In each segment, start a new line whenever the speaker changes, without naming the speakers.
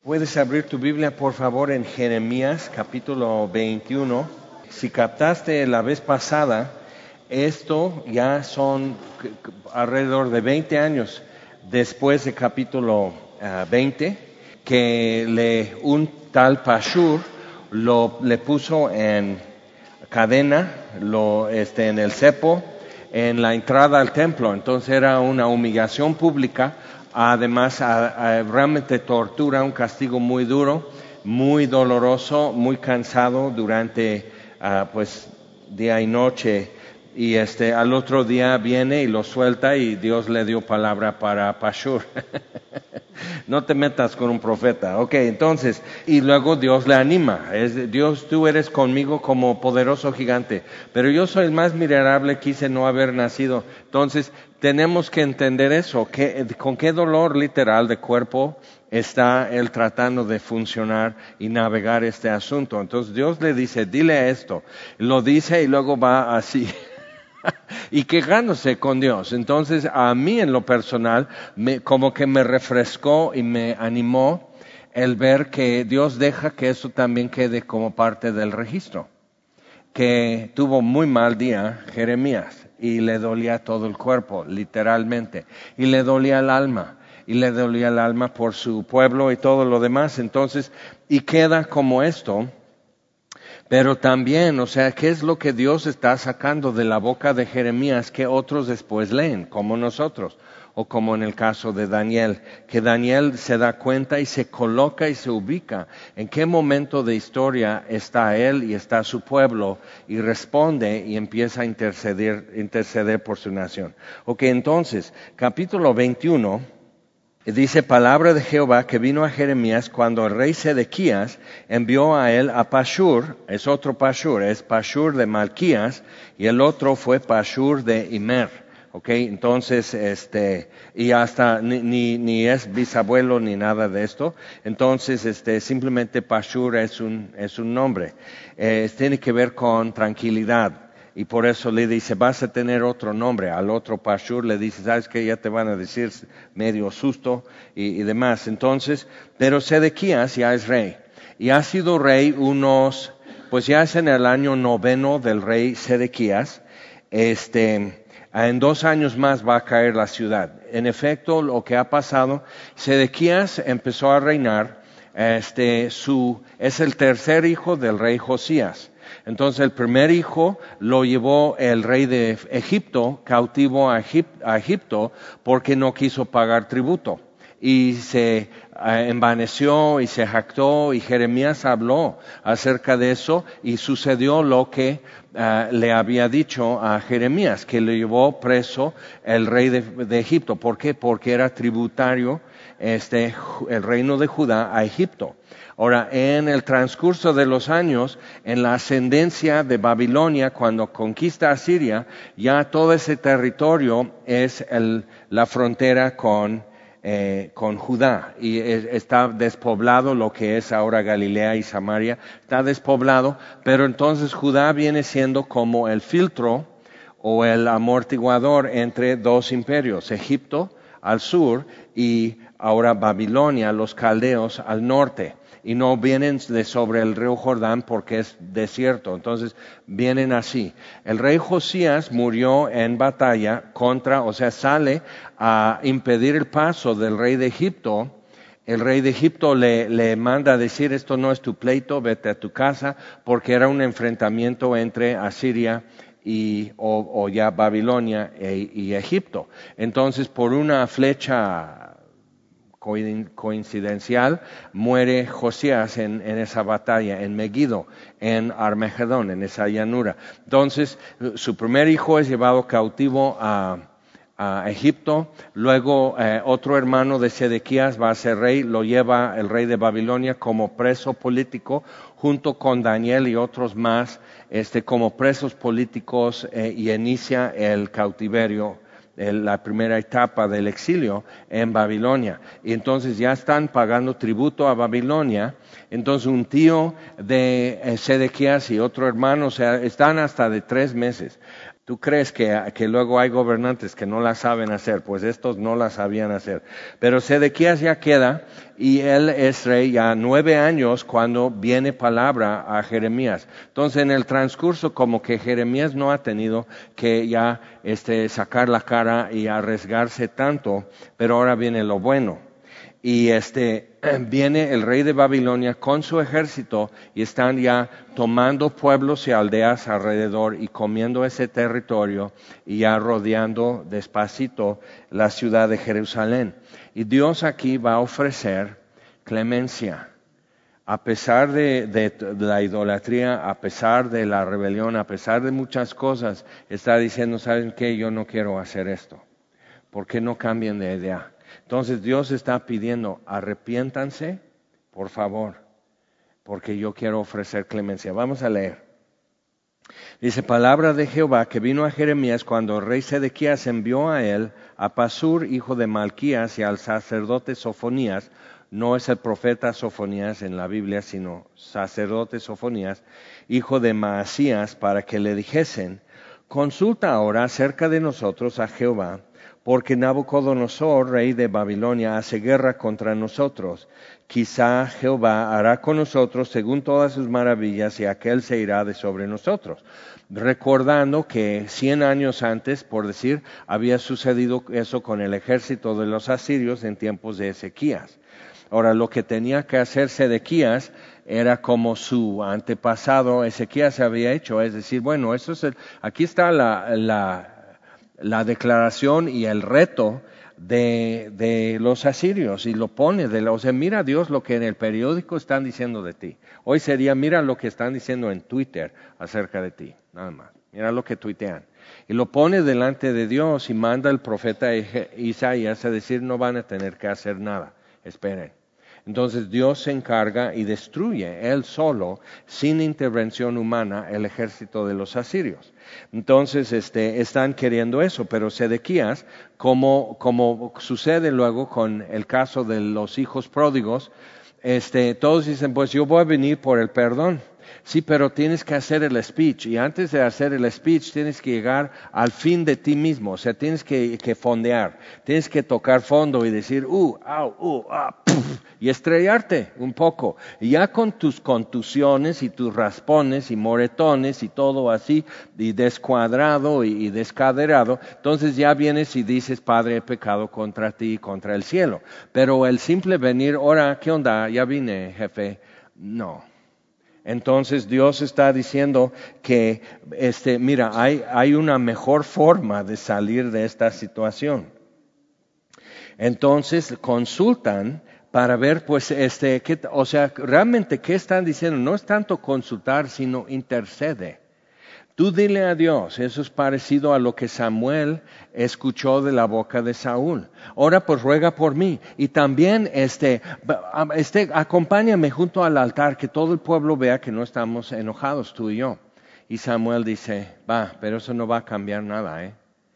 Puedes abrir tu Biblia, por favor, en Jeremías, capítulo 21. Si captaste la vez pasada, esto ya son alrededor de 20 años después de capítulo 20, que un tal Pashur le puso en cadena, en el cepo, en la entrada al templo. Entonces era una humillación pública. Además, realmente tortura, un castigo muy duro, muy doloroso, muy cansado durante día y noche. Y al otro día viene y lo suelta y Dios le dio palabra para Pashur. No te metas con un profeta. Ok, entonces, y luego Dios le anima. Dios, tú eres conmigo como poderoso gigante, pero yo soy el más miserable, quise no haber nacido. Entonces, tenemos que entender eso, con qué dolor literal de cuerpo está él tratando de funcionar y navegar este asunto. Entonces, Dios le dice, dile esto. Lo dice y luego va así. Y quejándose con Dios. Entonces, a mí en lo personal, como que me refrescó y me animó el ver que Dios deja que eso también quede como parte del registro. Que tuvo muy mal día Jeremías y le dolía todo el cuerpo, literalmente. Y le dolía el alma. Y le dolía el alma por su pueblo y todo lo demás. Entonces, y queda como esto. Pero también, ¿qué es lo que Dios está sacando de la boca de Jeremías que otros después leen, como nosotros? O como en el caso de Daniel, que Daniel se da cuenta y se coloca y se ubica en qué momento de historia está él y está su pueblo y responde y empieza a interceder por su nación. Ok, entonces, capítulo 21. Dice palabra de Jehová que vino a Jeremías cuando el rey Sedequías envió a él a Pashur, es otro Pashur, es Pashur de Malquías, y el otro fue Pashur de Immer. Okay, entonces, y hasta ni es bisabuelo ni nada de esto. Entonces, simplemente Pashur es un nombre. Tiene que ver con tranquilidad. Y por eso le dice, vas a tener otro nombre. Al otro Pashur le dice, ¿sabes qué? Ya te van a decir medio susto y demás. Entonces, pero Sedequías ya es rey. Y ha sido rey pues ya es en el año 9 del rey Sedequías. En 2 años más va a caer la ciudad. En efecto, lo que ha pasado, Sedequías empezó a reinar. Es el tercer hijo del rey Josías. Entonces el primer hijo lo llevó el rey de Egipto, cautivo a Egipto, porque no quiso pagar tributo. Y se envaneció y se jactó, y Jeremías habló acerca de eso, y sucedió lo que le había dicho a Jeremías, que le llevó preso el rey de Egipto. ¿Por qué? Porque era tributario el reino de Judá a Egipto. Ahora, en el transcurso de los años, en la ascendencia de Babilonia, cuando conquista a Siria, ya todo ese territorio es la frontera con Judá, y está despoblado, lo que es ahora Galilea y Samaria, está despoblado, pero entonces Judá viene siendo como el filtro o el amortiguador entre dos imperios, Egipto al sur y ahora Babilonia, los caldeos al norte. Y no vienen de sobre el río Jordán porque es desierto. Entonces vienen así. El rey Josías murió en batalla sale a impedir el paso del rey de Egipto. El rey de Egipto le manda a decir, esto no es tu pleito, vete a tu casa, porque era un enfrentamiento entre Asiria o ya Babilonia y Egipto. Entonces, por una flecha coincidencial, muere Josías en esa batalla, en Megiddo, en Armagedón, en esa llanura. Entonces, su primer hijo es llevado cautivo a Egipto, luego otro hermano de Sedequías va a ser rey, lo lleva el rey de Babilonia como preso político, junto con Daniel y otros más, como presos políticos, y inicia el cautiverio, la primera etapa del exilio en Babilonia. Y entonces ya están pagando tributo a Babilonia. Entonces un tío de Sedequías y otro hermano, están hasta de 3 meses Tú crees que luego hay gobernantes que no la saben hacer, pues estos no la sabían hacer. Pero Sedequías ya queda y él es rey ya 9 años cuando viene palabra a Jeremías. Entonces en el transcurso como que Jeremías no ha tenido que ya sacar la cara y arriesgarse tanto, pero ahora viene lo bueno. Y viene el rey de Babilonia con su ejército y están ya tomando pueblos y aldeas alrededor y comiendo ese territorio y ya rodeando despacito la ciudad de Jerusalén. Y Dios aquí va a ofrecer clemencia. A pesar de la idolatría, a pesar de la rebelión, a pesar de muchas cosas, está diciendo, ¿saben qué? Yo no quiero hacer esto. ¿Por qué no cambian de idea? Entonces Dios está pidiendo, arrepiéntanse, por favor, porque yo quiero ofrecer clemencia. Vamos a leer. Dice, palabra de Jehová que vino a Jeremías cuando el rey Sedequías envió a él, a Pasur, hijo de Malquías, y al sacerdote Sofonías. No es el profeta Sofonías en la Biblia, sino sacerdote Sofonías, hijo de Maasías, para que le dijesen, consulta ahora acerca de nosotros a Jehová, porque Nabucodonosor, rey de Babilonia, hace guerra contra nosotros. Quizá Jehová hará con nosotros según todas sus maravillas y aquel se irá de sobre nosotros. Recordando que 100 años antes, por decir, había sucedido eso con el ejército de los asirios en tiempos de Ezequías. Ahora, lo que tenía que hacer Sedequías era como su antepasado Ezequías había hecho, es decir, bueno, aquí está la declaración y el reto de los asirios y lo pone, o sea, mira Dios lo que en el periódico están diciendo de ti. Hoy sería, mira lo que están diciendo en Twitter acerca de ti, nada más, mira lo que tuitean. Y lo pone delante de Dios y manda al profeta Isaías a decir, no van a tener que hacer nada, esperen. Entonces Dios se encarga y destruye él solo, sin intervención humana, el ejército de los asirios. Entonces están queriendo eso, pero Sedequías, como sucede luego con el caso de los hijos pródigos, todos dicen, pues yo voy a venir por el perdón. Sí, pero tienes que hacer el speech y antes de hacer el speech tienes que llegar al fin de ti mismo, o sea, tienes que fondear, tienes que tocar fondo y decir, y estrellarte un poco. Y ya con tus contusiones y tus raspones y moretones y todo así, y descuadrado y descaderado, entonces ya vienes y dices, Padre, he pecado contra ti y contra el cielo. Pero el simple venir, ahora, ¿qué onda? Ya vine, jefe. No. Entonces Dios está diciendo que, mira, hay una mejor forma de salir de esta situación. Entonces consultan para ver, pues, realmente, ¿qué están diciendo? No es tanto consultar, sino intercede. Tú dile a Dios, eso es parecido a lo que Samuel escuchó de la boca de Saúl. Ahora pues ruega por mí. Y también acompáñame junto al altar, que todo el pueblo vea que no estamos enojados tú y yo. Y Samuel dice, pero eso no va a cambiar nada,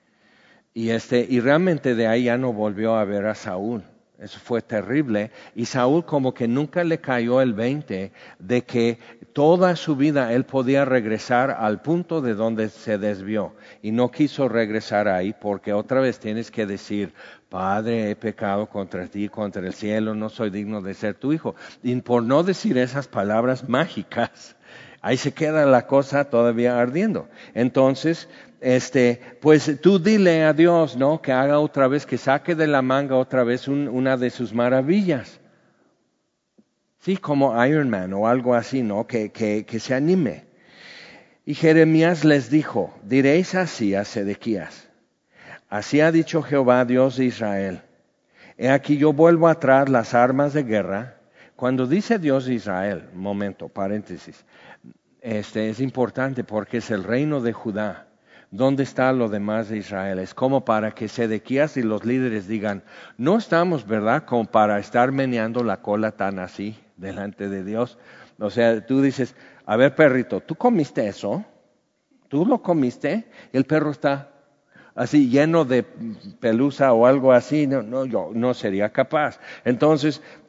Y realmente de ahí ya no volvió a ver a Saúl. Eso fue terrible. Y Saúl como que nunca le cayó el 20 de que toda su vida él podía regresar al punto de donde se desvió. Y no quiso regresar ahí porque otra vez tienes que decir, Padre, he pecado contra ti, contra el cielo, no soy digno de ser tu hijo. Y por no decir esas palabras mágicas, ahí se queda la cosa todavía ardiendo. Entonces, pues tú dile a Dios, ¿no? Que haga otra vez, que saque de la manga otra vez una de sus maravillas. Sí, como Iron Man o algo así, ¿no? Que se anime. Y Jeremías les dijo, diréis así a Sedequías, así ha dicho Jehová, Dios de Israel. He aquí yo vuelvo a traer las armas de guerra. Cuando dice Dios de Israel, momento, paréntesis, es importante porque es el reino de Judá. ¿Dónde está lo demás de Israel? Es como para que Sedequías y los líderes digan, no estamos, ¿verdad?, como para estar meneando la cola tan así delante de Dios. O sea, tú dices, a ver, perrito, ¿tú comiste eso? ¿Tú lo comiste? Y el perro está así lleno de pelusa o algo así, yo no sería capaz. Entonces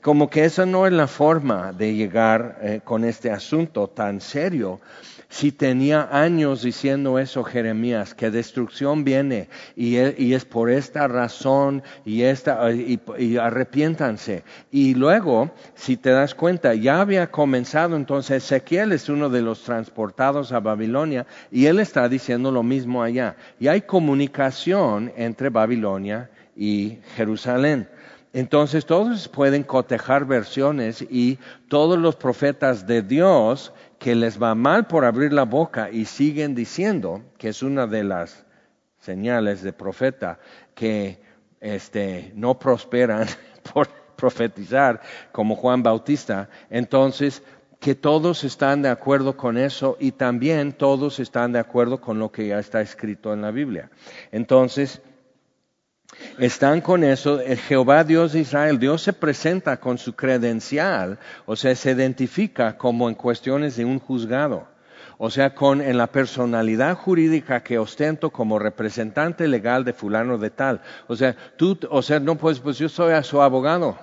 como que esa no es la forma de llegar con este asunto tan serio. Si tenía años diciendo eso Jeremías, que destrucción viene y es por esta razón y arrepiéntanse. Y luego, si te das cuenta, ya había comenzado, entonces Ezequiel es uno de los transportados a Babilonia y él está diciendo lo mismo allá. Y hay comunicación entre Babilonia y Jerusalén. Entonces todos pueden cotejar versiones y todos los profetas de Dios que les va mal por abrir la boca y siguen diciendo, que es una de las señales de profeta, que no prosperan por profetizar como Juan Bautista, entonces que todos están de acuerdo con eso y también todos están de acuerdo con lo que ya está escrito en la Biblia. Entonces, están con eso, Jehová Dios de Israel, Dios se presenta con su credencial, o sea, se identifica como en cuestiones de un juzgado, o sea, en la personalidad jurídica que ostento como representante legal de fulano de tal. O sea, no puedes, pues yo soy a su abogado.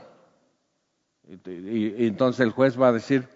Y entonces el juez va a decir,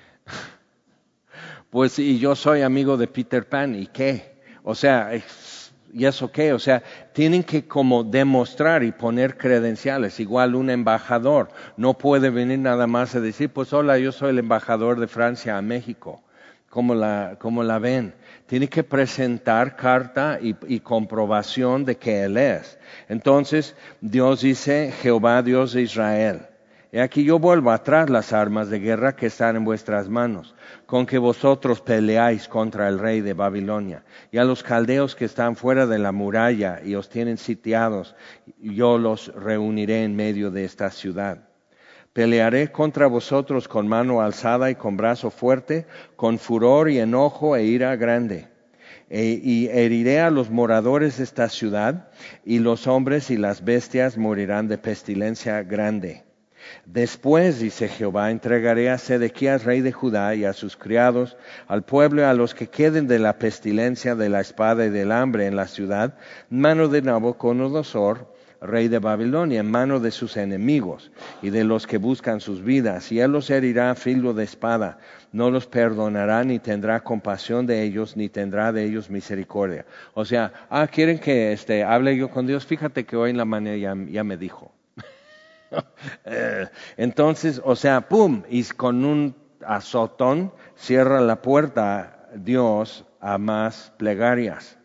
pues y yo soy amigo de Peter Pan, ¿y qué? O sea, ¿y eso qué? O sea, tienen que como demostrar y poner credenciales. Igual un embajador no puede venir nada más a decir, pues hola, yo soy el embajador de Francia a México. ¿Cómo la ven? Tiene que presentar carta y comprobación de que Él es. Entonces, Dios dice, Jehová Dios de Israel. Y aquí yo vuelvo atrás las armas de guerra que están en vuestras manos, con que vosotros peleáis contra el rey de Babilonia, y a los caldeos que están fuera de la muralla y os tienen sitiados, yo los reuniré en medio de esta ciudad. Pelearé contra vosotros con mano alzada y con brazo fuerte, con furor y enojo e ira grande. Y heriré a los moradores de esta ciudad, y los hombres y las bestias morirán de pestilencia grande. Después, dice Jehová, entregaré a Sedequías, rey de Judá, y a sus criados, al pueblo y a los que queden de la pestilencia, de la espada y del hambre en la ciudad, en mano de Nabucodonosor, rey de Babilonia, en mano de sus enemigos y de los que buscan sus vidas, y él los herirá a filo de espada, no los perdonará ni tendrá compasión de ellos, ni tendrá de ellos misericordia. O sea, quieren que hable yo con Dios, fíjate que hoy en la mañana ya me dijo. Entonces, o sea, pum, y con un azotón cierra la puerta Dios a más plegarias.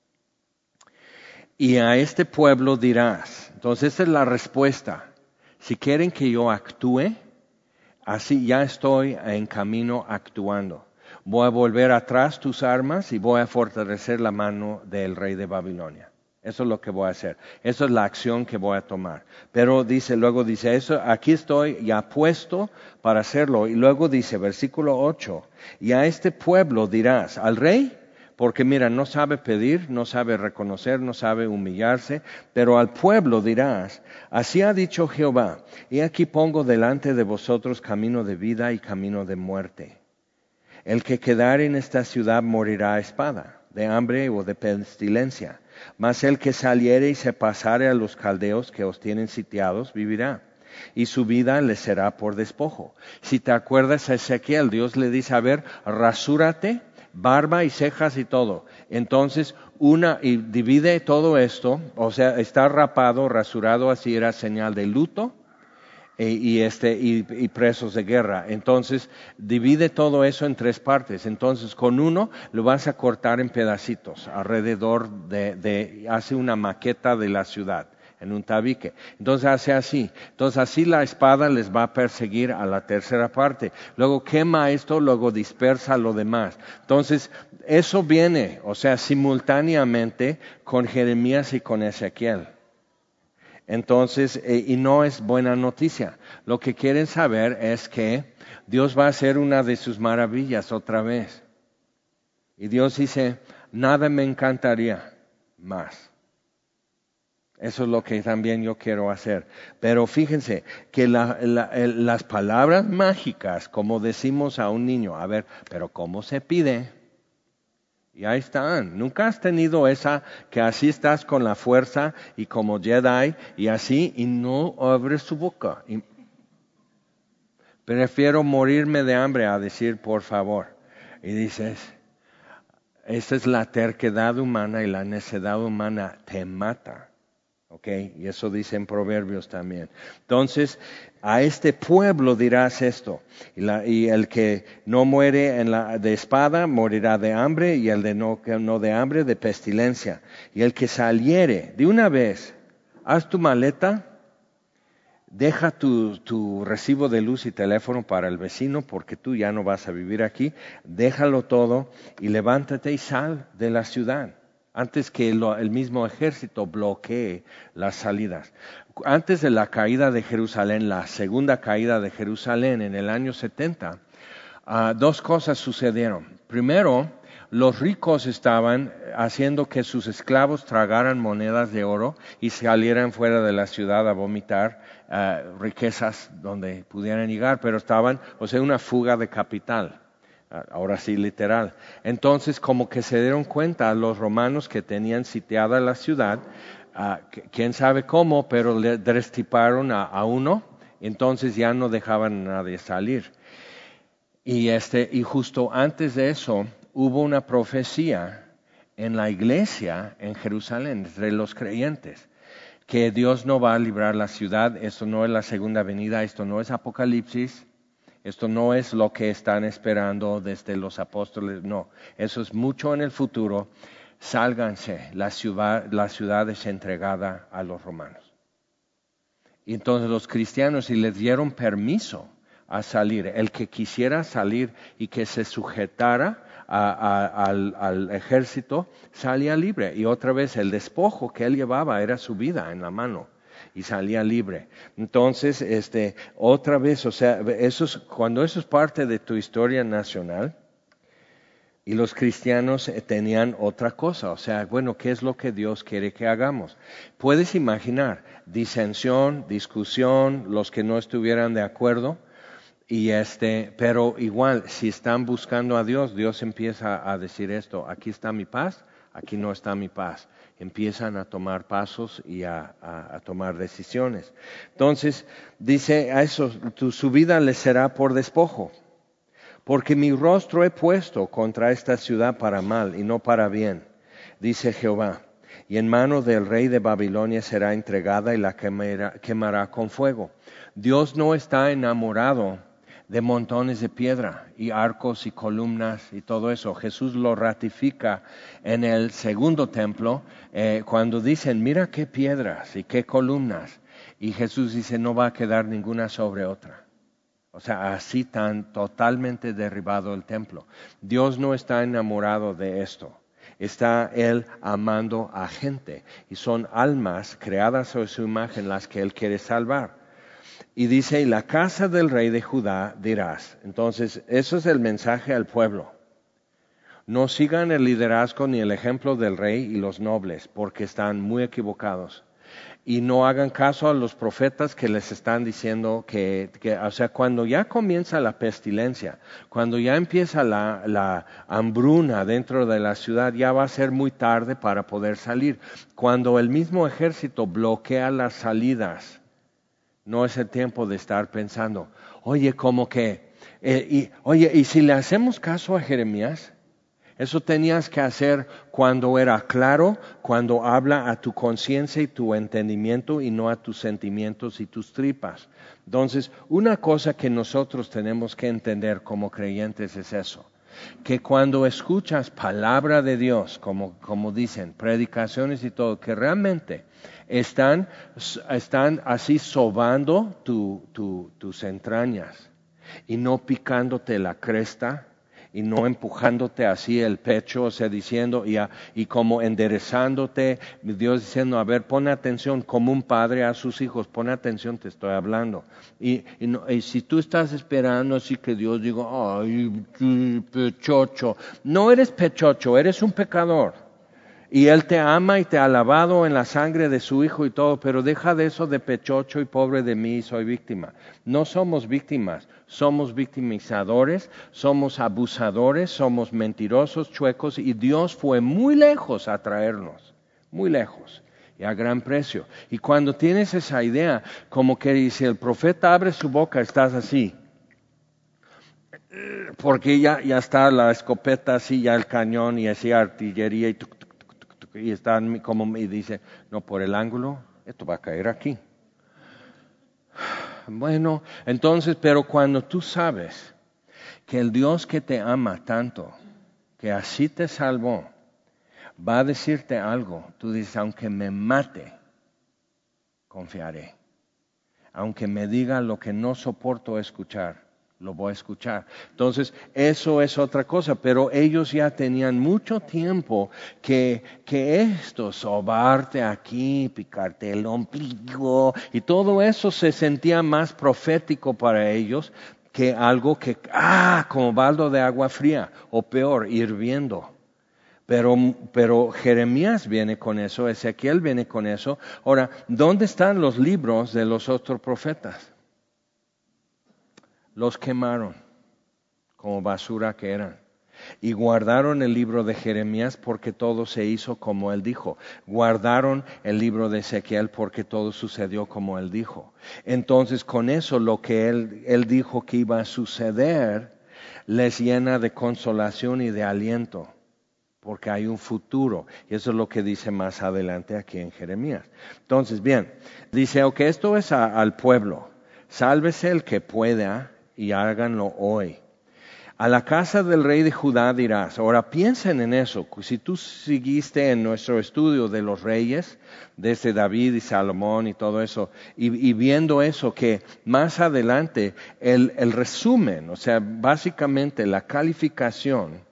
Y a este pueblo dirás, entonces esa es la respuesta, si quieren que yo actúe, así ya estoy en camino actuando. Voy a volver atrás tus armas y voy a fortalecer la mano del rey de Babilonia. Eso es lo que voy a hacer. Eso es la acción que voy a tomar. Pero luego dice eso, aquí estoy ya puesto para hacerlo. Y luego dice, versículo 8, y a este pueblo dirás, al rey, porque mira, no sabe pedir, no sabe reconocer, no sabe humillarse, pero al pueblo dirás, así ha dicho Jehová, y aquí pongo delante de vosotros camino de vida y camino de muerte. El que quedare en esta ciudad morirá a espada, de hambre o de pestilencia. Mas el que saliere y se pasare a los caldeos que os tienen sitiados, vivirá, y su vida le será por despojo. Si te acuerdas a Ezequiel, Dios le dice, a ver, rasúrate, barba y cejas y todo. Entonces, y divide todo esto, o sea, está rapado, rasurado, así era señal de luto, y presos de guerra. Entonces, divide todo eso en 3 partes. Entonces, con uno lo vas a cortar en pedacitos, alrededor hace una maqueta de la ciudad, en un tabique. Entonces hace así. Entonces así la espada les va a perseguir a la tercera parte. Luego quema esto, luego dispersa lo demás. Entonces, eso viene, o sea, simultáneamente con Jeremías y con Ezequiel. Entonces, y no es buena noticia. Lo que quieren saber es que Dios va a hacer una de sus maravillas otra vez. Y Dios dice, nada me encantaría más. Eso es lo que también yo quiero hacer. Pero fíjense que las palabras mágicas, como decimos a un niño, a ver, pero ¿cómo se pide? Y ahí están. Nunca has tenido esa que así estás con la fuerza y como Jedi y así y no abres tu boca. Prefiero morirme de hambre a decir por favor. Y dices, esa es la terquedad humana y la necedad humana te mata. ¿Ok? Y eso dice en Proverbios también. Entonces, a este pueblo dirás esto, y el que no muere de espada morirá de hambre, y el de no de hambre de pestilencia. Y el que saliere de una vez, haz tu maleta, deja tu recibo de luz y teléfono para el vecino, porque tú ya no vas a vivir aquí, déjalo todo y levántate y sal de la ciudad, antes que el mismo ejército bloquee las salidas. Antes de la caída de Jerusalén, la segunda caída de Jerusalén en el año 70, dos cosas sucedieron. Primero, los ricos estaban haciendo que sus esclavos tragaran monedas de oro y salieran fuera de la ciudad a vomitar riquezas donde pudieran llegar, pero estaban, una fuga de capital. Ahora sí, literal. Entonces, como que se dieron cuenta a los romanos que tenían sitiada la ciudad, quién sabe cómo, pero le destriparon a uno, entonces ya no dejaban a nadie salir. Y justo antes de eso, hubo una profecía en la iglesia en Jerusalén, entre los creyentes, que Dios no va a librar la ciudad. Esto no es la segunda venida, esto no es Apocalipsis. Esto no es lo que están esperando desde los apóstoles, no. Eso es mucho en el futuro. Sálganse, la ciudad es entregada a los romanos. Y entonces los cristianos, si les dieron permiso a salir, el que quisiera salir y que se sujetara al ejército, salía libre. Y otra vez el despojo que él llevaba era su vida en la mano. Y salía libre. Entonces, otra vez, cuando eso es parte de tu historia nacional, y los cristianos tenían otra cosa, ¿qué es lo que Dios quiere que hagamos? Puedes imaginar disensión, discusión, los que no estuvieran de acuerdo, pero igual, si están buscando a Dios, Dios empieza a decir esto: aquí está mi paz, aquí no está mi paz. Empiezan a tomar pasos y a tomar decisiones. Entonces, dice a eso, su vida les será por despojo, porque mi rostro he puesto contra esta ciudad para mal y no para bien, dice Jehová. Y en mano del rey de Babilonia será entregada y la quemará con fuego. Dios no está enamorado de montones de piedra y arcos y columnas y todo eso. Jesús lo ratifica en el segundo templo cuando dicen, mira qué piedras y qué columnas. Y Jesús dice, no va a quedar ninguna sobre otra. Así tan totalmente derribado el templo. Dios no está enamorado de esto. Está Él amando a gente. Y son almas creadas a su imagen las que Él quiere salvar. Y dice, y la casa del rey de Judá dirás. Entonces, eso es el mensaje al pueblo. No sigan el liderazgo ni el ejemplo del rey y los nobles, porque están muy equivocados. Y no hagan caso a los profetas que les están diciendo cuando ya comienza la pestilencia, cuando ya empieza la hambruna dentro de la ciudad, ya va a ser muy tarde para poder salir. Cuando el mismo ejército bloquea las salidas, no es el tiempo de estar pensando, y si le hacemos caso a Jeremías, eso tenías que hacer cuando era claro, cuando habla a tu conciencia y tu entendimiento y no a tus sentimientos y tus tripas. Entonces, una cosa que nosotros tenemos que entender como creyentes es eso, que cuando escuchas palabra de Dios, como dicen, predicaciones y todo, que realmente están así sobando tus entrañas y no picándote la cresta y no empujándote así el pecho, diciendo y como enderezándote, Dios diciendo, a ver, pon atención, como un padre a sus hijos, pon atención, te estoy hablando. Y si tú estás esperando así que Dios diga, ay, pechocho, no eres pechocho, eres un pecador. Y Él te ama y te ha lavado en la sangre de su Hijo y todo, pero deja de eso de pechocho y pobre de mí, soy víctima. No somos víctimas, somos victimizadores, somos abusadores, somos mentirosos, chuecos, y Dios fue muy lejos a traernos, muy lejos y a gran precio. Y cuando tienes esa idea, como que si el profeta abre su boca, estás así. porque ya está la escopeta así, ya el cañón y así artillería y, y están como, y dice, no, por el ángulo, esto va a caer aquí. Bueno, entonces, pero cuando tú sabes que el Dios que te ama tanto, que así te salvó, va a decirte algo, tú dices, aunque me mate, confiaré. Aunque me diga lo que no soporto escuchar, lo voy a escuchar. Entonces, eso es otra cosa, pero ellos ya tenían mucho tiempo que esto, sobarte aquí, picarte el ombligo, y todo eso se sentía más profético para ellos que algo que, como baldo de agua fría, o peor, hirviendo. Pero Jeremías viene con eso, Ezequiel viene con eso. Ahora, ¿dónde están los libros de los otros profetas? Los quemaron como basura que eran. Y guardaron el libro de Jeremías porque todo se hizo como él dijo. Guardaron el libro de Ezequiel porque todo sucedió como él dijo. Entonces, con eso lo que él dijo que iba a suceder, les llena de consolación y de aliento. Porque hay un futuro. Y eso es lo que dice más adelante aquí en Jeremías. Entonces, bien, dice, ok, esto es al pueblo. Sálvese el que pueda y háganlo hoy. A la casa del rey de Judá dirás, ahora piensen en eso, si tú seguiste en nuestro estudio de los reyes, desde David y Salomón y todo eso, y viendo eso, que más adelante el resumen, o sea, básicamente la calificación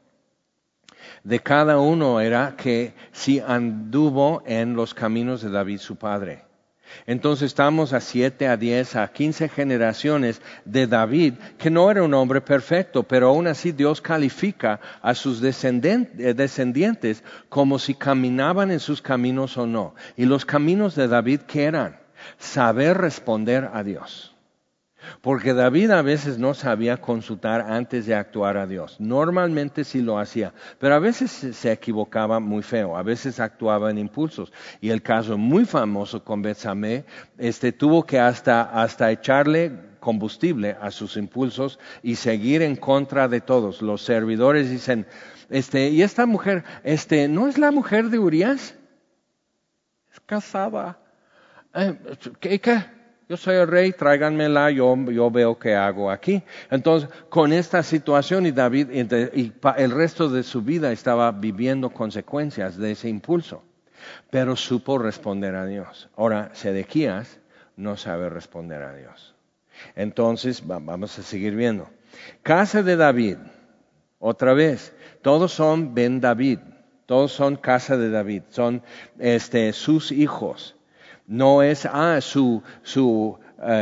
de cada uno era que si anduvo en los caminos de David su padre. Entonces estamos a 7, a 10, a 15 generaciones de David, que no era un hombre perfecto, pero aún así Dios califica a sus descendientes como si caminaban en sus caminos o no. Y los caminos de David, ¿qué eran? Saber responder a Dios. Porque David a veces no sabía consultar antes de actuar a Dios. Normalmente sí lo hacía, pero a veces se equivocaba muy feo, a veces actuaba en impulsos. Y el caso muy famoso con Betsamé, tuvo que hasta echarle combustible a sus impulsos y seguir en contra de todos. Los servidores dicen, ¿y esta mujer, no es la mujer de Urías? Es casada. ¿Qué? Yo soy el rey, tráiganmela, yo veo qué hago aquí. Entonces, con esta situación y David el resto de su vida estaba viviendo consecuencias de ese impulso, pero supo responder a Dios. Ahora, Sedequías no sabe responder a Dios. Entonces, vamos a seguir viendo. Casa de David, otra vez, todos son Ben David, todos son casa de David, son sus hijos. No es su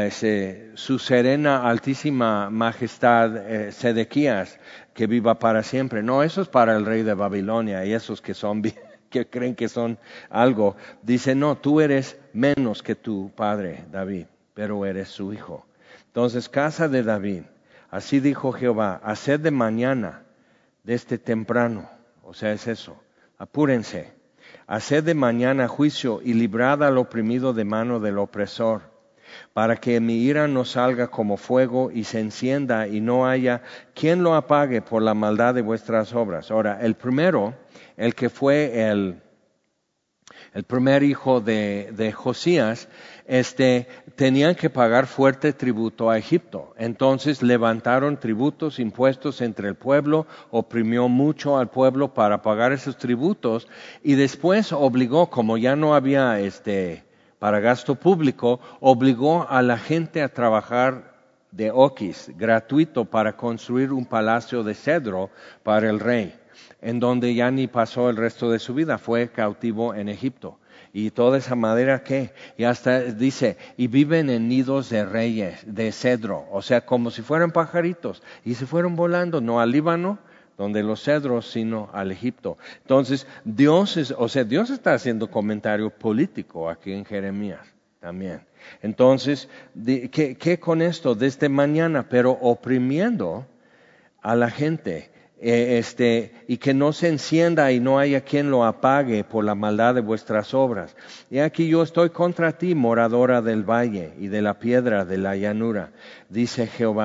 serena, altísima majestad Sedequías, que viva para siempre. No, eso es para el rey de Babilonia y esos que creen que son algo. Dice, no, tú eres menos que tu padre David, pero eres su hijo. Entonces, casa de David, así dijo Jehová, haced de mañana, desde temprano, o sea, es eso, apúrense. Haced de mañana juicio y librad al oprimido de mano del opresor, para que mi ira no salga como fuego y se encienda y no haya quien lo apague por la maldad de vuestras obras. Ahora, el primero, el que fue el primer hijo de Josías, tenían que pagar fuerte tributo a Egipto. Entonces levantaron tributos, impuestos entre el pueblo, oprimió mucho al pueblo para pagar esos tributos y después obligó, como ya no había para gasto público, obligó a la gente a trabajar de oquis, gratuito, para construir un palacio de cedro para el rey, en donde ya ni pasó el resto de su vida, fue cautivo en Egipto. Y toda esa madera que, y hasta dice, y viven en nidos de reyes, de cedro, o sea, como si fueran pajaritos, y se fueron volando, no al Líbano, donde los cedros, sino al Egipto. Entonces, Dios está haciendo comentario político aquí en Jeremías también. Entonces, ¿qué con esto? Desde mañana, pero oprimiendo a la gente, y que no se encienda y no haya quien lo apague por la maldad de vuestras obras. Y aquí yo estoy contra ti, moradora del valle y de la piedra de la llanura, dice Jehová,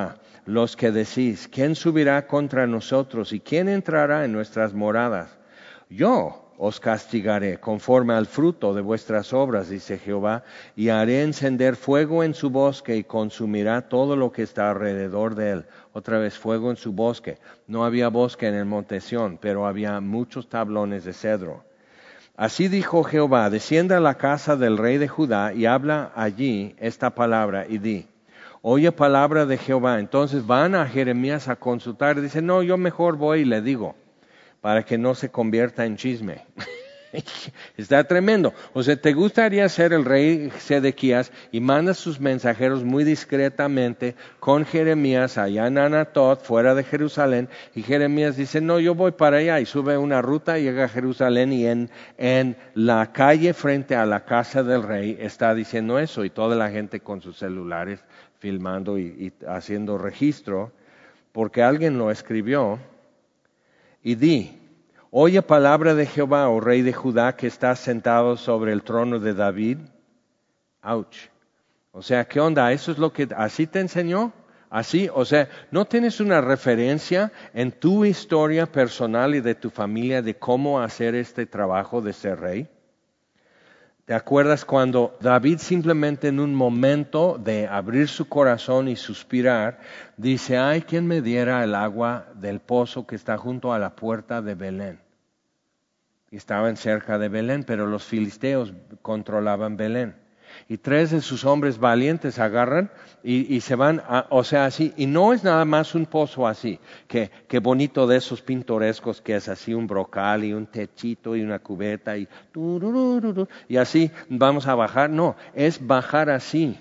los que decís, ¿quién subirá contra nosotros y quién entrará en nuestras moradas? Yo os castigaré conforme al fruto de vuestras obras, dice Jehová, y haré encender fuego en su bosque y consumirá todo lo que está alrededor de él. Otra vez, fuego en su bosque. No había bosque en el monte Sión, pero había muchos tablones de cedro. Así dijo Jehová, descienda a la casa del rey de Judá y habla allí esta palabra y di, oye palabra de Jehová. Entonces van a Jeremías a consultar, dice, no, yo mejor voy y le digo, para que no se convierta en chisme. Está tremendo. O sea, ¿te gustaría ser el rey Sedequías y mandas sus mensajeros muy discretamente con Jeremías allá en Anatot, fuera de Jerusalén? Y Jeremías dice, no, yo voy para allá. Y sube una ruta, llega a Jerusalén y en la calle frente a la casa del rey está diciendo eso. Y toda la gente con sus celulares filmando y haciendo registro, porque alguien lo escribió. Y di, oye palabra de Jehová, oh rey de Judá, que está sentado sobre el trono de David. Ouch. O sea, ¿qué onda? ¿Eso es lo que así te enseñó? Así, o sea, ¿no tienes una referencia en tu historia personal y de tu familia de cómo hacer este trabajo de ser rey? ¿Te acuerdas cuando David simplemente en un momento de abrir su corazón y suspirar, dice, ay, ¿quién me diera el agua del pozo que está junto a la puerta de Belén? Y estaban cerca de Belén, pero los filisteos controlaban Belén. Y 3 de sus hombres valientes agarran y se van, o sea, así. Y no es nada más un pozo así, que bonito de esos pintorescos que es así un brocal y un techito y una cubeta y así vamos a bajar. No, es bajar así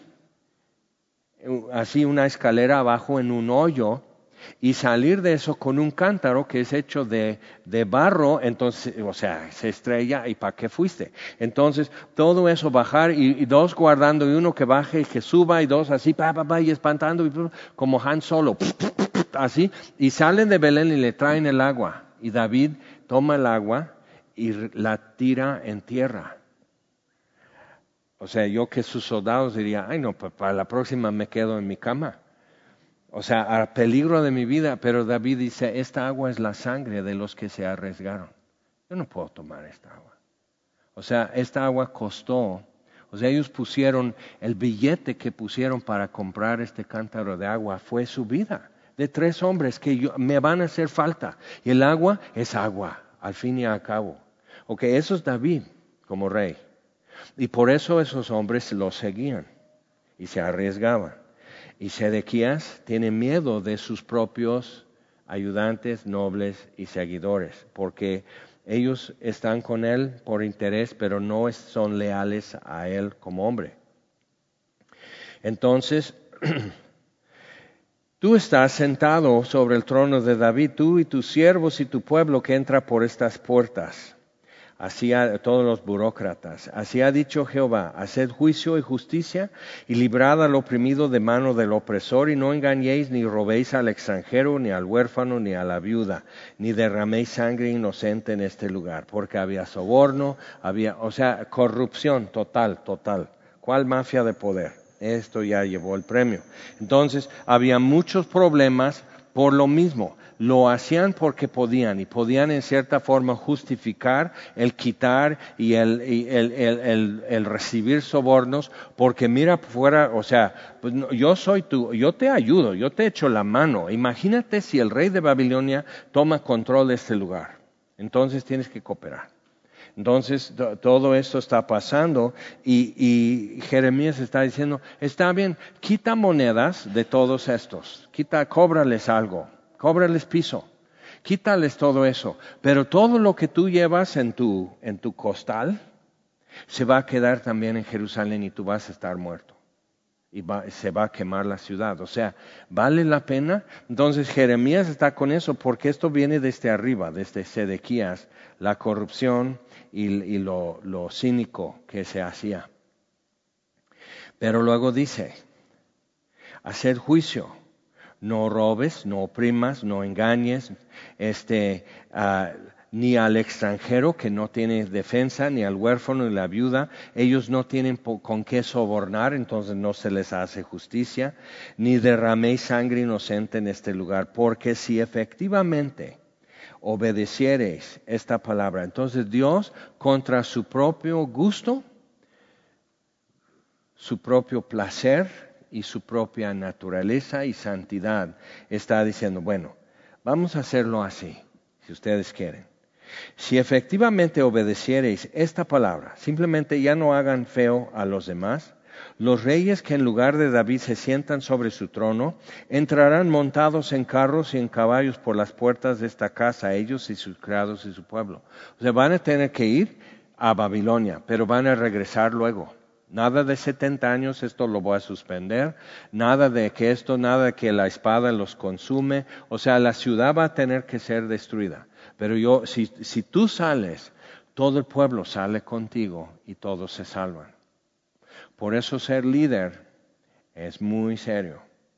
una escalera abajo en un hoyo. Y salir de eso con un cántaro que es hecho de barro, entonces, o sea, se estrella y ¿para qué fuiste? Entonces, todo eso bajar y 2 guardando y 1 que baje y que suba y 2 así, y espantando, como Han Solo, así, y salen de Belén y le traen el agua. Y David toma el agua y la tira en tierra. O sea, yo que sus soldados diría, ay no, para la próxima me quedo en mi cama. O sea, a peligro de mi vida, pero David dice, esta agua es la sangre de los que se arriesgaron. Yo no puedo tomar esta agua. O sea, esta agua costó, o sea, ellos pusieron, el billete que pusieron para comprar este cántaro de agua fue su vida, de 3 hombres que me van a hacer falta. Y el agua es agua, al fin y al cabo. Ok, eso es David como rey. Y por eso esos hombres lo seguían y se arriesgaban. Y Sedequías tiene miedo de sus propios ayudantes, nobles y seguidores, porque ellos están con él por interés, pero no son leales a él como hombre. Entonces, tú estás sentado sobre el trono de David, tú y tus siervos y tu pueblo que entra por estas puertas. Así todos los burócratas. Así ha dicho Jehová, haced juicio y justicia y librad al oprimido de mano del opresor y no engañéis ni robéis al extranjero, ni al huérfano, ni a la viuda, ni derraméis sangre inocente en este lugar, porque había soborno, o sea, corrupción total. ¿Cuál mafia de poder? Esto ya llevó el premio. Entonces, había muchos problemas por lo mismo. Lo hacían porque podían y podían en cierta forma justificar el quitar y el recibir sobornos porque mira fuera, o sea, pues no, yo te ayudo, yo te echo la mano. Imagínate si el rey de Babilonia toma control de este lugar, entonces tienes que cooperar. Entonces todo esto está pasando y Jeremías está diciendo, está bien, quita monedas de todos estos, cóbrales algo. Cóbrales piso, quítales todo eso, pero todo lo que tú llevas en tu costal se va a quedar también en Jerusalén y tú vas a estar muerto y se va a quemar la ciudad. O sea, ¿vale la pena? Entonces Jeremías está con eso porque esto viene desde arriba, desde Sedequías, la corrupción y lo cínico que se hacía. Pero luego dice, hacer juicio. No robes, no oprimas, no engañes, ni al extranjero que no tiene defensa, ni al huérfano ni la viuda. Ellos no tienen con qué sobornar, entonces no se les hace justicia, ni derraméis sangre inocente en este lugar, porque si efectivamente obedeciereis esta palabra, entonces Dios, contra su propio gusto, su propio placer y su propia naturaleza y santidad, está diciendo, bueno, vamos a hacerlo así, si ustedes quieren. Si efectivamente obedeciereis esta palabra, simplemente ya no hagan feo a los demás, los reyes que en lugar de David se sientan sobre su trono, entrarán montados en carros y en caballos por las puertas de esta casa, ellos y sus criados y su pueblo. O sea, van a tener que ir a Babilonia, pero van a regresar luego. Nada de 70 años, esto lo voy a suspender. Nada de que la espada los consume. O sea, la ciudad va a tener que ser destruida. Pero si tú sales, todo el pueblo sale contigo y todos se salvan. Por eso ser líder es muy serio.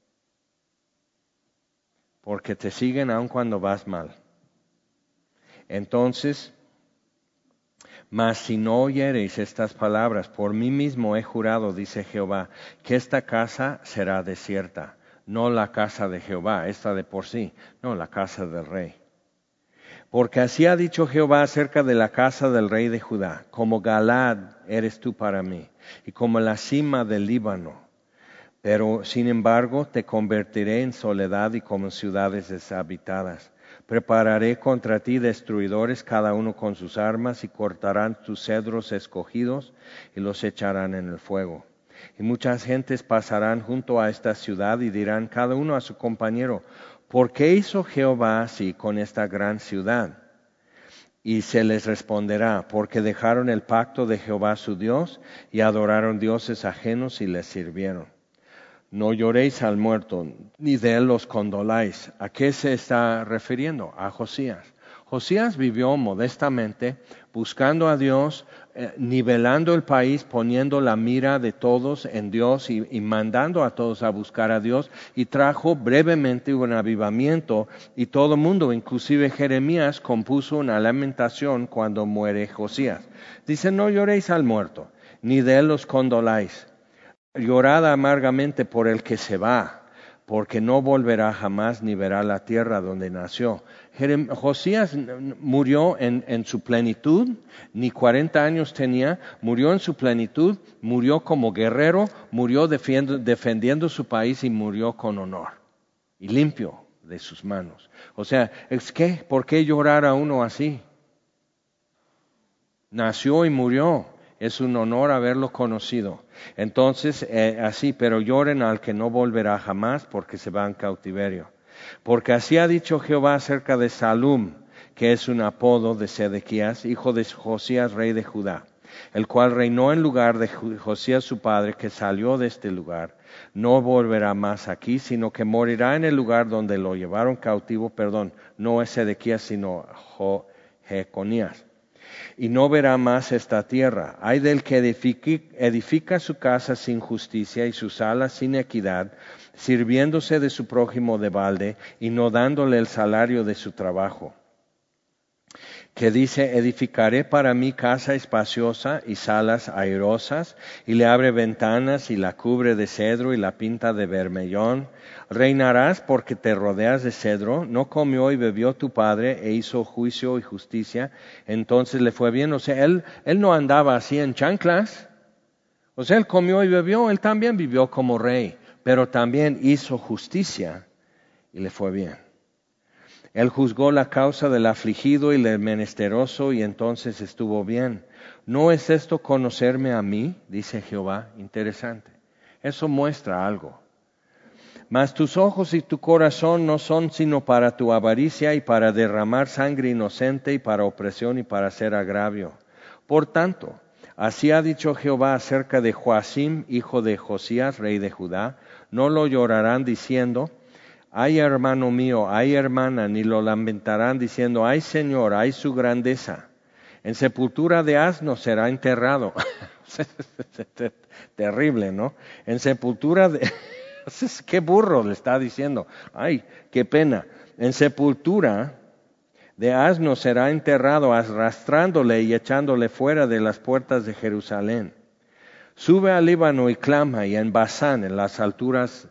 Porque te siguen aun cuando vas mal. Entonces, mas si no oyereis estas palabras, por mí mismo he jurado, dice Jehová, que esta casa será desierta. No la casa de Jehová, esta de por sí, no la casa del rey. Porque así ha dicho Jehová acerca de la casa del rey de Judá, como Galaad eres tú para mí, y como la cima del Líbano. Pero, sin embargo, te convertiré en soledad y como ciudades deshabitadas. Prepararé contra ti destruidores, cada uno con sus armas, y cortarán tus cedros escogidos y los echarán en el fuego. Y muchas gentes pasarán junto a esta ciudad y dirán cada uno a su compañero, ¿por qué hizo Jehová así con esta gran ciudad? Y se les responderá, porque dejaron el pacto de Jehová su Dios y adoraron dioses ajenos y les sirvieron. No lloréis al muerto, ni de él los condoláis. ¿A qué se está refiriendo? A Josías. Josías vivió modestamente, buscando a Dios, nivelando el país, poniendo la mira de todos en Dios y mandando a todos a buscar a Dios, y trajo brevemente un avivamiento, y todo el mundo, inclusive Jeremías, compuso una lamentación cuando muere Josías. Dice, no lloréis al muerto, ni de él los condoláis. Llorad amargamente por el que se va, porque no volverá jamás ni verá la tierra donde nació. Josías murió en su plenitud, ni 40 años tenía, murió en su plenitud, murió como guerrero, murió defendiendo su país y murió con honor y limpio de sus manos. O sea, ¿por qué llorar a uno así? Nació y murió. Es un honor haberlo conocido. Entonces, así, pero lloren al que no volverá jamás porque se va en cautiverio. Porque así ha dicho Jehová acerca de Salum, que es un apodo de Sedequías, hijo de Josías, rey de Judá, el cual reinó en lugar de Josías su padre, que salió de este lugar. No volverá más aquí, sino que morirá en el lugar donde lo llevaron cautivo, no es Sedequías, sino Jeconías. Y no verá más esta tierra. Hay del que edifica su casa sin justicia y sus alas sin equidad, sirviéndose de su prójimo de balde y no dándole el salario de su trabajo. Que dice, edificaré para mí casa espaciosa y salas airosas, y le abre ventanas y la cubre de cedro y la pinta de bermellón. Reinarás porque te rodeas de cedro. No comió y bebió tu padre e hizo juicio y justicia, entonces le fue bien. O sea, él no andaba así en chanclas. O sea, él comió y bebió, él también vivió como rey, pero también hizo justicia y le fue bien. Él juzgó la causa del afligido y del menesteroso, y entonces estuvo bien. ¿No es esto conocerme a mí? Dice Jehová. Interesante. Eso muestra algo. Mas tus ojos y tu corazón no son sino para tu avaricia y para derramar sangre inocente y para opresión y para hacer agravio. Por tanto, así ha dicho Jehová acerca de Joacim, hijo de Josías, rey de Judá. No lo llorarán diciendo, ay hermano mío, ay hermana, ni lo lamentarán diciendo, ay Señor, ay su grandeza. En sepultura de asno será enterrado. Terrible, ¿no? En sepultura de... Qué burro le está diciendo. Ay, qué pena. En sepultura De asno será enterrado, arrastrándole y echándole fuera de las puertas de Jerusalén. Sube al Líbano y clama, y en Basán, en las alturas,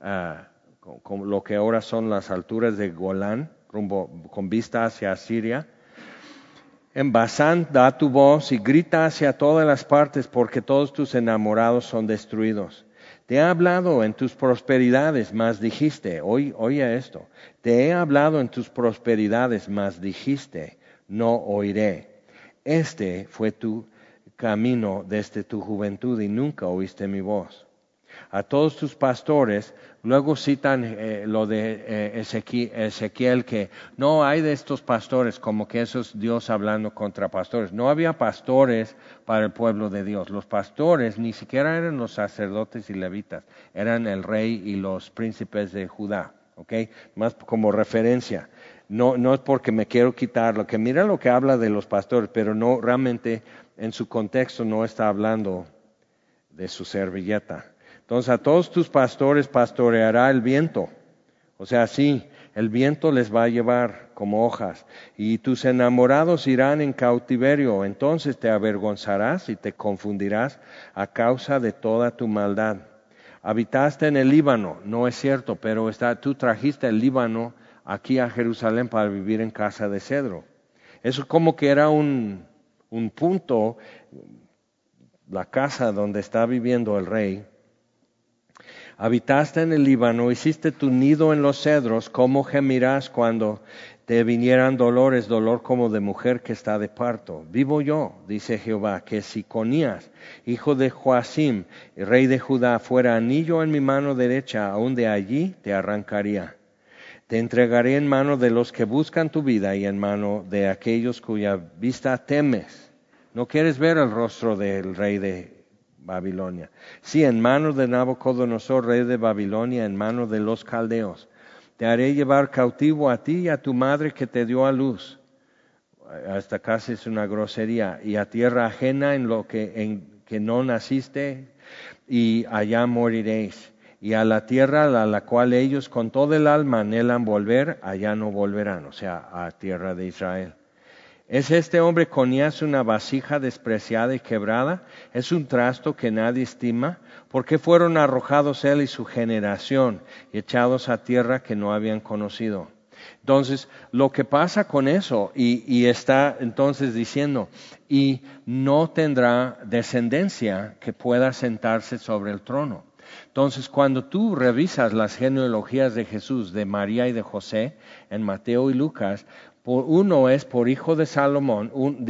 con lo que ahora son las alturas de Golán, con vista hacia Asiria. En Basán da tu voz y grita hacia todas las partes, porque todos tus enamorados son destruidos. Te he hablado en tus prosperidades, mas dijiste, oye esto, te he hablado en tus prosperidades, mas dijiste, no oiré. Este fue tu camino desde tu juventud y nunca oíste mi voz. A todos tus pastores, luego citan lo de Ezequiel, que no hay de estos pastores, como que eso es Dios hablando contra pastores. No había pastores para el pueblo de Dios. Los pastores ni siquiera eran los sacerdotes y levitas, eran el rey y los príncipes de Judá, ¿ok? Más como referencia. No es porque me quiero quitarlo, que mira lo que habla de los pastores, pero no realmente en su contexto no está hablando de su servilleta. Entonces a todos tus pastores pastoreará el viento. O sea, sí, el viento les va a llevar como hojas. Y tus enamorados irán en cautiverio. Entonces te avergonzarás y te confundirás a causa de toda tu maldad. Habitaste en el Líbano, no es cierto, pero tú trajiste el Líbano aquí a Jerusalén para vivir en casa de cedro. Eso como que era un punto, la casa donde está viviendo el rey. Habitaste en el Líbano, hiciste tu nido en los cedros, ¿cómo gemirás cuando te vinieran dolores, dolor como de mujer que está de parto? Vivo yo, dice Jehová, que si Conías, hijo de Joacim, rey de Judá, fuera anillo en mi mano derecha, aún de allí te arrancaría. Te entregaré en mano de los que buscan tu vida y en mano de aquellos cuya vista temes. ¿No quieres ver el rostro del rey de Babilonia? Sí, en manos de Nabucodonosor, rey de Babilonia, en manos de los caldeos. Te haré llevar cautivo a ti y a tu madre que te dio a luz. Hasta casi es una grosería. Y a tierra ajena en que no naciste, y allá moriréis. Y a la tierra a la cual ellos con todo el alma anhelan volver, allá no volverán, o sea, a tierra de Israel. ¿Es este hombre Conías una vasija despreciada y quebrada? ¿Es un trasto que nadie estima? ¿Por qué fueron arrojados él y su generación y echados a tierra que no habían conocido? Entonces, lo que pasa con eso, y está entonces diciendo, y no tendrá descendencia que pueda sentarse sobre el trono. Entonces, cuando tú revisas las genealogías de Jesús, de María y de José, en Mateo y Lucas, uno es por hijo de Salomón,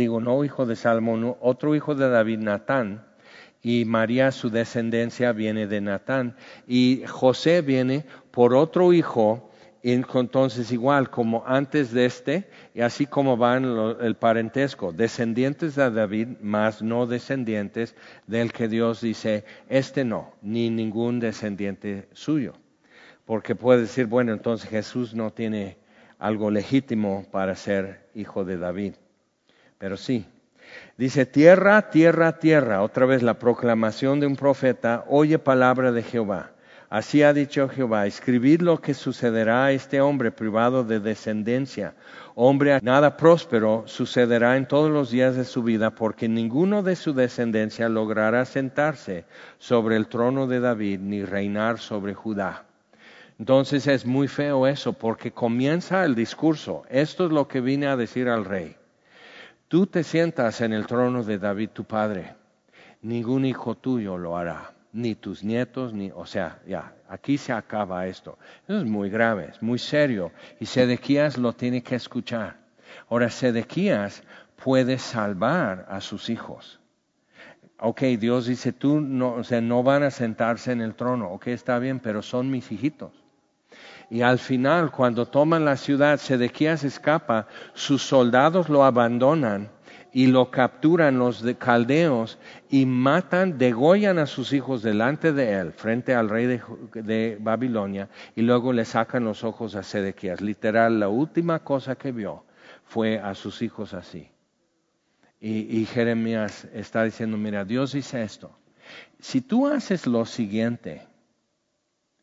otro hijo de David, Natán, y María, su descendencia, viene de Natán, y José viene por otro hijo. Entonces igual como antes de y así como va en el parentesco, descendientes de David, más no descendientes del que Dios dice, no, ni ningún descendiente suyo. Porque puede decir, bueno, entonces Jesús no tiene algo legítimo para ser hijo de David. Pero sí. Dice, tierra, tierra, tierra, otra vez la proclamación de un profeta, oye palabra de Jehová. Así ha dicho Jehová, escribid lo que sucederá a este hombre privado de descendencia. Hombre nada próspero sucederá en todos los días de su vida, porque ninguno de su descendencia logrará sentarse sobre el trono de David, ni reinar sobre Judá. Entonces es muy feo eso, porque comienza el discurso. Esto es lo que vine a decir al rey. Tú te sientas en el trono de David tu padre, ningún hijo tuyo lo hará. Ni tus nietos, aquí se acaba esto. Eso es muy grave, es muy serio. Y Sedequías lo tiene que escuchar. Ahora, Sedequías puede salvar a sus hijos. Ok, Dios dice, no van a sentarse en el trono. Ok, está bien, pero son mis hijitos. Y al final, cuando toman la ciudad, Sedequías escapa, sus soldados lo abandonan y lo capturan los caldeos y degollan a sus hijos delante de él, frente al rey de Babilonia, y luego le sacan los ojos a Sedequías. Literal, la última cosa que vio fue a sus hijos así. Y Jeremías está diciendo, mira, Dios dice esto, si tú haces lo siguiente,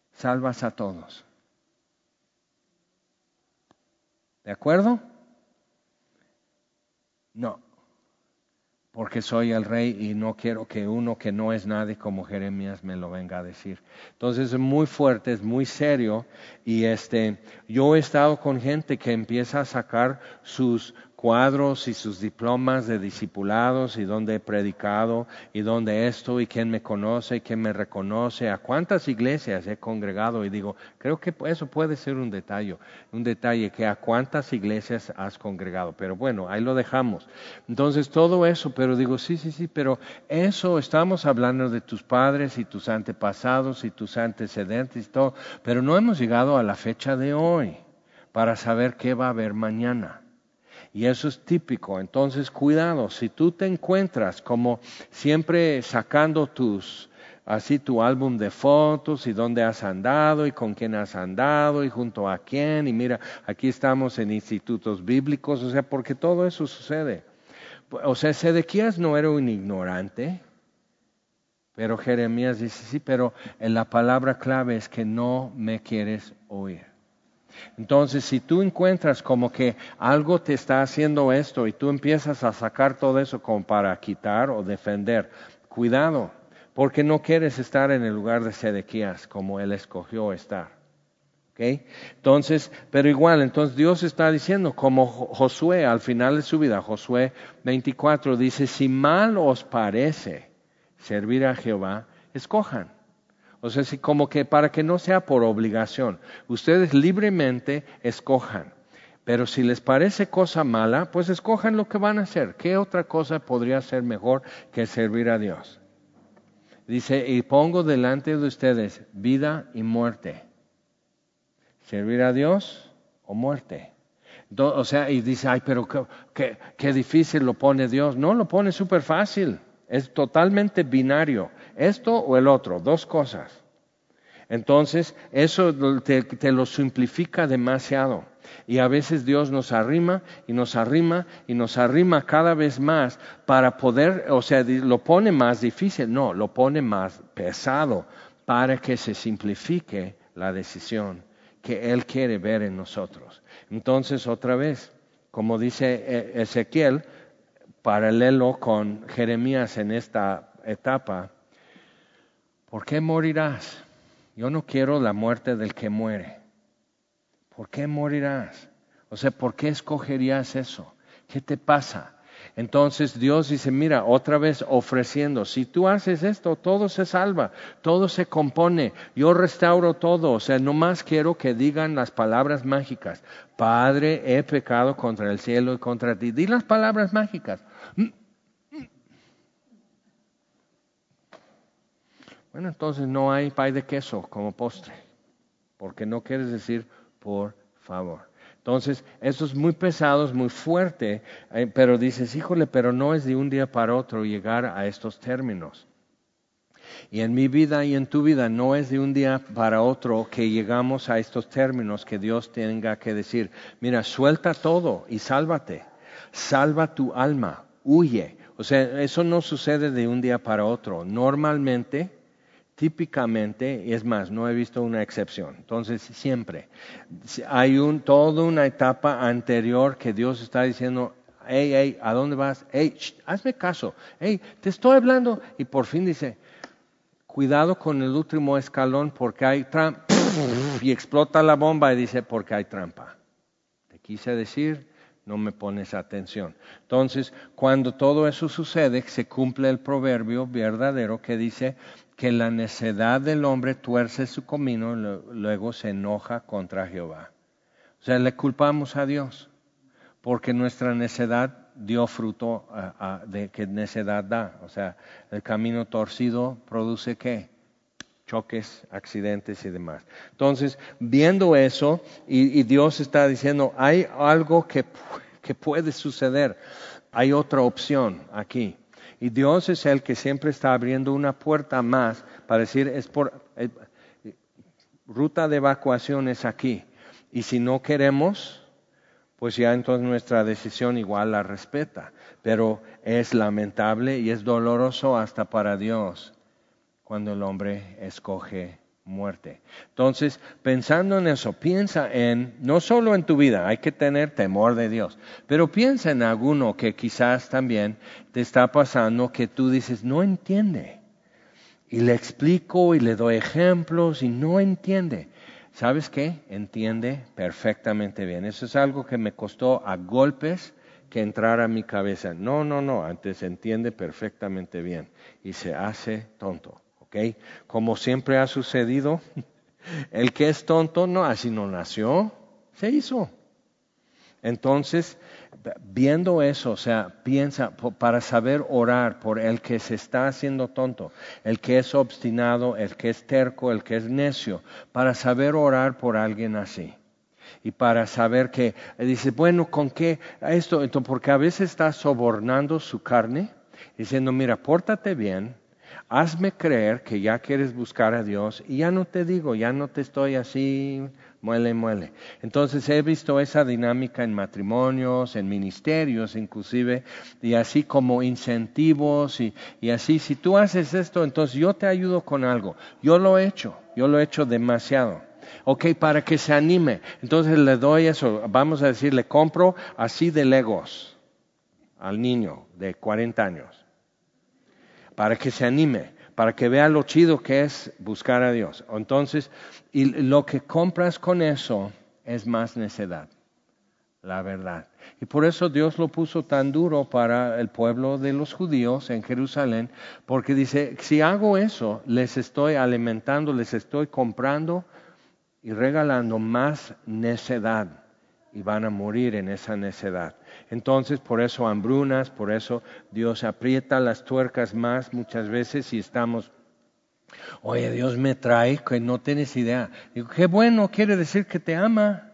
salvas a todos. ¿De acuerdo? porque soy el rey y no quiero que uno que no es nadie como Jeremías me lo venga a decir. Entonces es muy fuerte, es muy serio y yo he estado con gente que empieza a sacar sus cuadros y sus diplomas de discipulados y dónde he predicado y dónde esto y quién me conoce y quién me reconoce, a cuántas iglesias he congregado y digo, creo que eso puede ser un detalle que a cuántas iglesias has congregado, pero bueno, ahí lo dejamos. Entonces todo eso, pero digo, sí, pero eso estamos hablando de tus padres y tus antepasados y tus antecedentes y todo, pero no hemos llegado a la fecha de hoy para saber qué va a haber mañana. Y eso es típico, entonces cuidado, si tú te encuentras como siempre sacando así tu álbum de fotos y dónde has andado y con quién has andado y junto a quién, y mira, aquí estamos en institutos bíblicos, o sea, porque todo eso sucede. O sea, Sedequías no era un ignorante, pero Jeremías dice, sí, pero la palabra clave es que no me quieres oír. Entonces, si tú encuentras como que algo te está haciendo esto y tú empiezas a sacar todo eso como para quitar o defender, cuidado, porque no quieres estar en el lugar de Sedequías como él escogió estar. ¿Okay? Entonces, pero igual, entonces Dios está diciendo, como Josué al final de su vida, Josué 24 dice, si mal os parece servir a Jehová, escojan. O sea, si como que para que no sea por obligación, ustedes libremente escojan. Pero si les parece cosa mala, pues escojan lo que van a hacer. ¿Qué otra cosa podría ser mejor que servir a Dios? Dice, y pongo delante de ustedes vida y muerte. ¿Servir a Dios o muerte? O sea, y dice, ay, pero qué difícil lo pone Dios. No, lo pone súper fácil. Es totalmente binario. Esto o el otro, dos cosas. Entonces, eso te lo simplifica demasiado. Y a veces Dios nos arrima y nos arrima y nos arrima cada vez más para poder, o sea, lo pone más difícil, no, lo pone más pesado para que se simplifique la decisión que Él quiere ver en nosotros. Entonces, otra vez, como dice Ezequiel, paralelo con Jeremías en esta etapa, ¿por qué morirás? Yo no quiero la muerte del que muere. ¿Por qué morirás? O sea, ¿por qué escogerías eso? ¿Qué te pasa? Entonces Dios dice, mira, otra vez ofreciendo, si tú haces esto, todo se salva, todo se compone, yo restauro todo, o sea, nomás quiero que digan las palabras mágicas, Padre, he pecado contra el cielo y contra ti, di las palabras mágicas. Bueno, entonces no hay pay de queso como postre, porque no quieres decir por favor. Entonces, eso es muy pesado, es muy fuerte, pero dices, híjole, pero no es de un día para otro llegar a estos términos. Y en mi vida y en tu vida no es de un día para otro que llegamos a estos términos que Dios tenga que decir, mira, suelta todo y sálvate, salva tu alma, huye. O sea, eso no sucede de un día para otro. Normalmente, típicamente, y es más, no he visto una excepción. Entonces, siempre hay toda una etapa anterior que Dios está diciendo, hey, ¿a dónde vas? Hey, hazme caso. Hey, te estoy hablando. Y por fin dice, cuidado con el último escalón porque hay trampa. Y explota la bomba y dice, porque hay trampa. Te quise decir, no me pones atención. Entonces, cuando todo eso sucede, se cumple el proverbio verdadero que dice que la necedad del hombre tuerce su camino y luego se enoja contra Jehová. O sea, le culpamos a Dios porque nuestra necedad dio fruto de que necedad da. O sea, el camino torcido produce ¿qué? Choques, accidentes y demás. Entonces, viendo eso, y Dios está diciendo, hay algo que puede suceder, hay otra opción aquí. Y Dios es el que siempre está abriendo una puerta más para decir, ruta de evacuación es aquí. Y si no queremos, pues ya entonces nuestra decisión igual la respeta. Pero es lamentable y es doloroso hasta para Dios cuando el hombre escoge muerte. Entonces, pensando en eso, piensa no solo en tu vida, hay que tener temor de Dios, pero piensa en alguno que quizás también te está pasando que tú dices, no entiende. Y le explico y le doy ejemplos y no entiende. ¿Sabes qué? Entiende perfectamente bien. Eso es algo que me costó a golpes que entrara a mi cabeza. No, antes entiende perfectamente bien y se hace tonto. ¿Ok? Como siempre ha sucedido, el que es tonto, no, así no nació, se hizo. Entonces, viendo eso, o sea, piensa para saber orar por el que se está haciendo tonto, el que es obstinado, el que es terco, el que es necio, para saber orar por alguien así. Y para saber que, dice, bueno, ¿con qué esto? Entonces, porque a veces está sobornando su carne, diciendo, mira, pórtate bien, hazme creer que ya quieres buscar a Dios y ya no te digo, ya no te estoy así, muele. Entonces he visto esa dinámica en matrimonios, en ministerios inclusive, y así como incentivos y así, si tú haces esto, entonces yo te ayudo con algo. Yo lo he hecho demasiado. Ok, para que se anime. Entonces le doy eso, vamos a decir, le compro así de Legos al niño de 40 años. Para que se anime, para que vea lo chido que es buscar a Dios. Entonces, y lo que compras con eso es más necedad, la verdad. Y por eso Dios lo puso tan duro para el pueblo de los judíos en Jerusalén, porque dice, si hago eso, les estoy alimentando, les estoy comprando y regalando más necedad y van a morir en esa necedad. Entonces, por eso hambrunas, por eso Dios aprieta las tuercas más muchas veces y estamos, oye, Dios me trae que no tienes idea. Digo, qué bueno, quiere decir que te ama,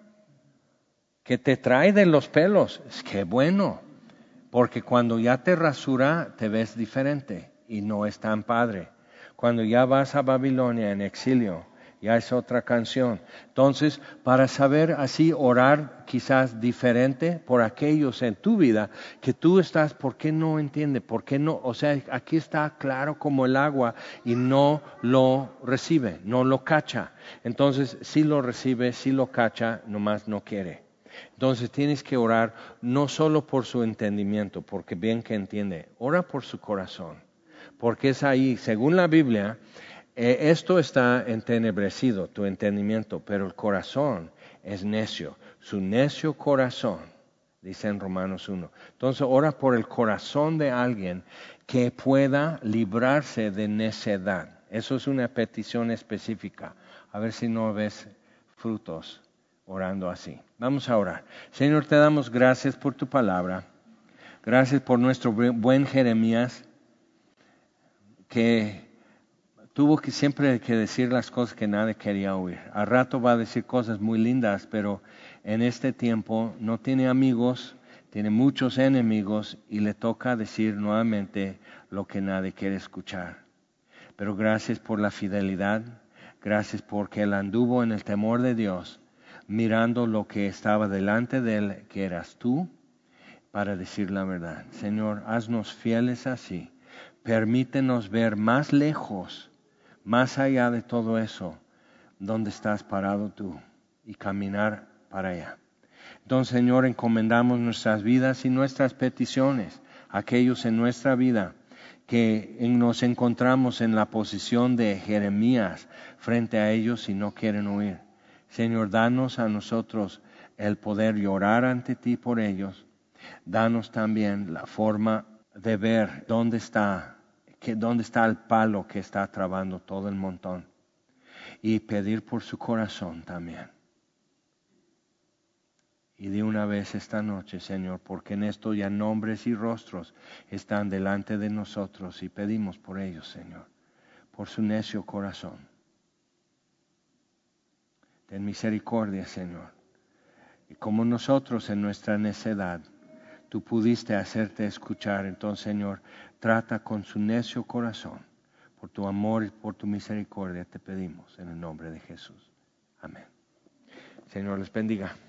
que te trae de los pelos. Es que bueno, porque cuando ya te rasura te ves diferente y no es tan padre. Cuando ya vas a Babilonia en exilio, ya es otra canción. Entonces, para saber así orar quizás diferente por aquellos en tu vida que tú estás, ¿por qué no entiende? ¿Por qué no? O sea, aquí está claro como el agua y no lo recibe, no lo cacha. Entonces, sí lo recibe, sí lo cacha, nomás no quiere. Entonces tienes que orar no solo por su entendimiento, porque bien que entiende, ora por su corazón, porque es ahí, según la Biblia, esto está entenebrecido, tu entendimiento, pero el corazón es necio, su necio corazón, dice en Romanos 1. Entonces ora por el corazón de alguien que pueda librarse de necedad. Eso es una petición específica. A ver si no ves frutos orando así. Vamos a orar. Señor, te damos gracias por tu palabra. Gracias por nuestro buen Jeremías, que tuvo que siempre que decir las cosas que nadie quería oír. Al rato va a decir cosas muy lindas, pero en este tiempo no tiene amigos, tiene muchos enemigos y le toca decir nuevamente lo que nadie quiere escuchar. Pero gracias por la fidelidad, gracias porque él anduvo en el temor de Dios, mirando lo que estaba delante de él, que eras tú, para decir la verdad. Señor, haznos fieles así. Permítenos ver más lejos, más allá de todo eso, donde estás parado tú y caminar para allá. Entonces, Señor, encomendamos nuestras vidas y nuestras peticiones, aquellos en nuestra vida que nos encontramos en la posición de Jeremías frente a ellos y no quieren oír. Señor, danos a nosotros el poder llorar ante ti por ellos. Danos también la forma de ver dónde está el palo que está trabando todo el montón y pedir por su corazón también. Y de una vez esta noche, Señor, porque en esto ya nombres y rostros están delante de nosotros y pedimos por ellos, Señor, por su necio corazón. Ten misericordia, Señor. Y como nosotros en nuestra necedad, tú pudiste hacerte escuchar, entonces, Señor, trata con su necio corazón. Por tu amor y por tu misericordia te pedimos en el nombre de Jesús. Amén. Señor, les bendiga.